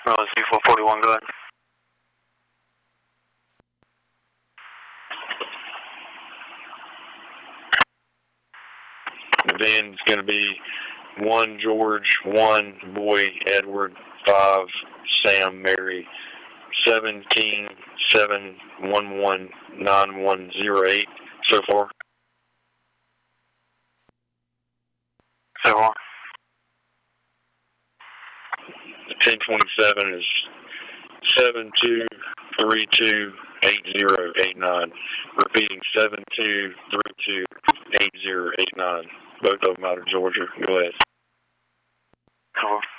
Let's do 441, go ahead. Then it's going to be 1 George, 1 Boy Edward, 5 Sam Mary, 17-7-11-9108 so far. So far. 1027 is 72328089. Repeating 72328089. Both of them out of Georgia. Go ahead. So far.